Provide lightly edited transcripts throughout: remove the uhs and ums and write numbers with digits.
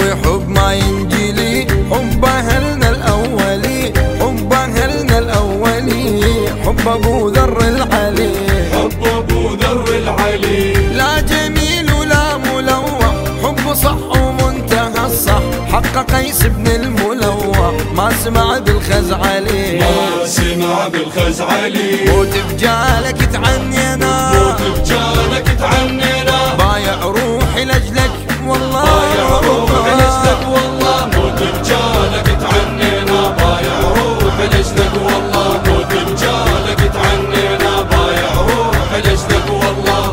حب ما ينجلي، حب أهلنا الأولي، حب أهلنا الأولي، حب أبو ذر العلي، حب أبو ذر العلي. لا جميل ولا ملوح، حب صح ومنتهى الصح، حق قيس بن الملوح ما سمع بالخزعلي، ما سمع بالخزعلي. موت بجالك تعنينا، موت بجالك تعنينا، بايع روحي لأجلك والله، بايع روحي لأجلك والله. موت بجالك تعنينا، بايع روحي لأجلك والله. موت بجالك تعنينا، بايع روحي لأجلك والله.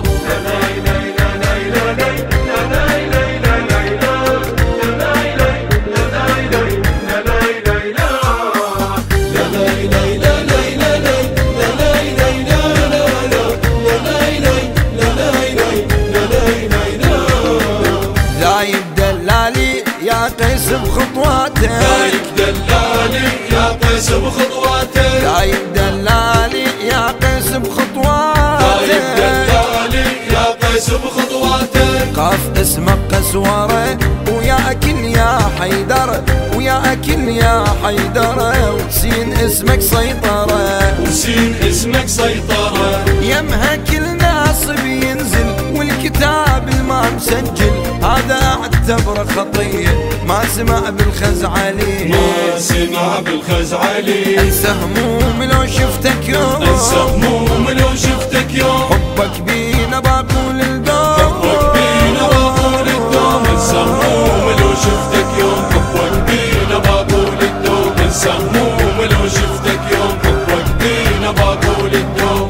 يا قيس بخطواتك، دايب دلالي يا قيس بخطواتك، دايب دلالي يا قيس بخطواتك، دايب دلالي يا قيس بخطواتك. قاف اسمك قسورة ويا أكل يا حيدر، ويا أكل يا حيدر، وسين اسمك سيطرة، وسين اسمك سيطرة. يمها كل ناصب ينزل والكتاب الما مسجل، هذا اعتبره خطية ما سمع بالخزعلي، ما سمع بالخزعلي. انسى هموم لو شفتك يوم، انسى هموم لو شفتك يوم، حبك بينا باقول الدوم، حبك بينا باقول الدوم. انسى هموم لو شفتك يوم، حبك بينا باقول الدوم. انسى هموم لو شفتك يوم، حبك بينا باقول الدوم.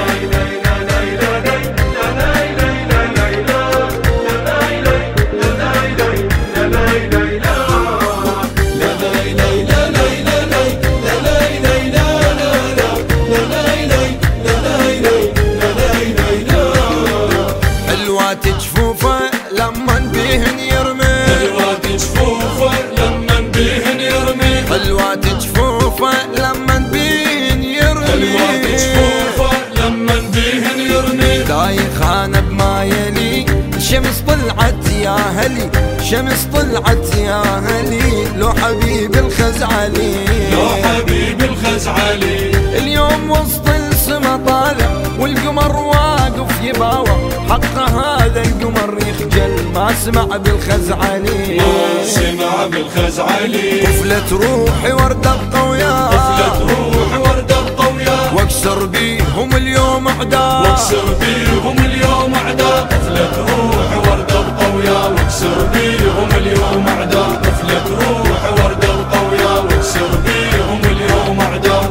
جفوفه لمن بيهن يرمي، حلوات جفوفه لمن بيهن يرمي، حلوات جفوفه لمن بيهن يرمي، حلوات جفوفه لمن بيهن يرمي. دايخ انا بما يلي، الشمس طلعت يا هلي، شمس طلعت يا هلي، لو حبيب الخزعلي، لو حبيب الخزعلي. اليوم وسط السما طالع والقمر واقف يباوع، حق هذا القمر يخجل ما سمع بالخزعلي، ما سمع بالخزعلي. قفلت روحي وردة قوية، قفلت روحي وردة قوية، واكسر بيهم اليوم اعداء، واكسر بيهم اليوم اعداء. قفلت روحي وردة قوية، واكسر بيهم اليوم اعداء. قفلت روحي وردة قوية، واكسر بيهم اليوم اعداء.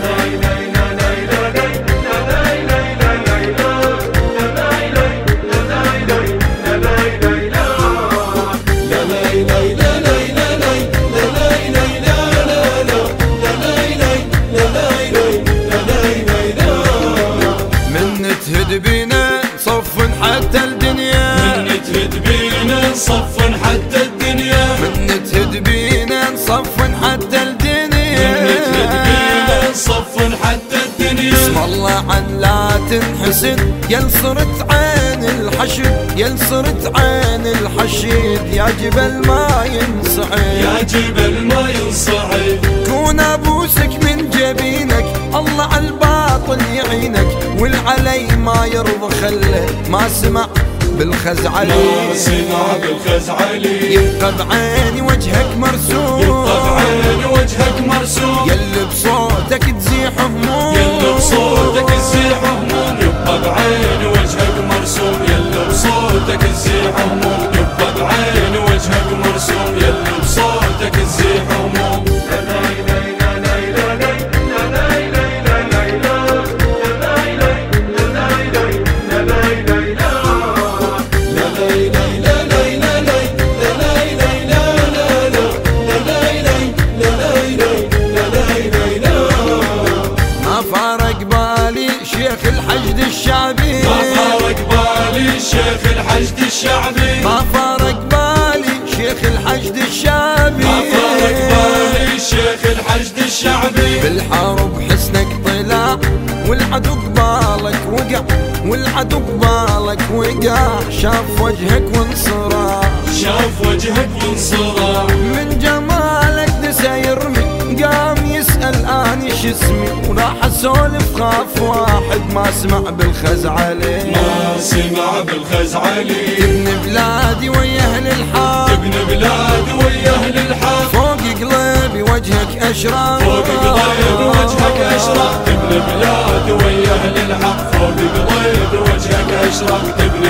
تهد بينا صف حتى الدنيا، من تهد بينا صف حتى الدنيا، من تهد بينا صف حتى الدنيا، من تهد بينا صف حتى الدنيا. اسم الله عن لا تنحسد، يا صرت عين الحشد، يا صرت عين الحشد، يا جبل ما ينصعد، يا جبل ما ينصعد. كون ابوسك من جبينك، الله على الباطل يعينك، والعلي ما يرضى خله ما سمع بالخزعلي، ما سمع بالخزعلي. يبقى بعيني وجهك مرسوم، يبقى بعيني وجهك مرسوم، يلي بصوتك تزيح هموم، يلي بصوتك تزيح هموم. يبقى بعيني وجهك مرسوم، يلي بصوتك تزيح هموم. يبقى بعيني وجهك مرسوم، يلي بصوتك تزيح هموم. شيخ الحشد الشعبي، ما فارق بالي شيخ الحشد الشعبي، ما فارق بالي شيخ الحشد الشعبي، ما فارق بالي شيخ الحشد الشعبي. بالحرب حسنك طلع والعدو قبالك وقع، والعدو قبالك وقع، شاف وجهك وانصراع، شاف وجهك ينصرع، من جمالك نسى يرمي، قام يسأل اني شسمي، وراح اسولف خاف واحد ما سمع بالخزعلي، ما سمع بالخزعلي. تبني بلادي ويا اهل الحار، تبني بلادي ويا اهل الحار، فوق قلبي وجهك اشراق، فوق قلبي وجهك اشراق. تبني بلادي ويا اهل الحق، فوق قلبي وجهك اشراق.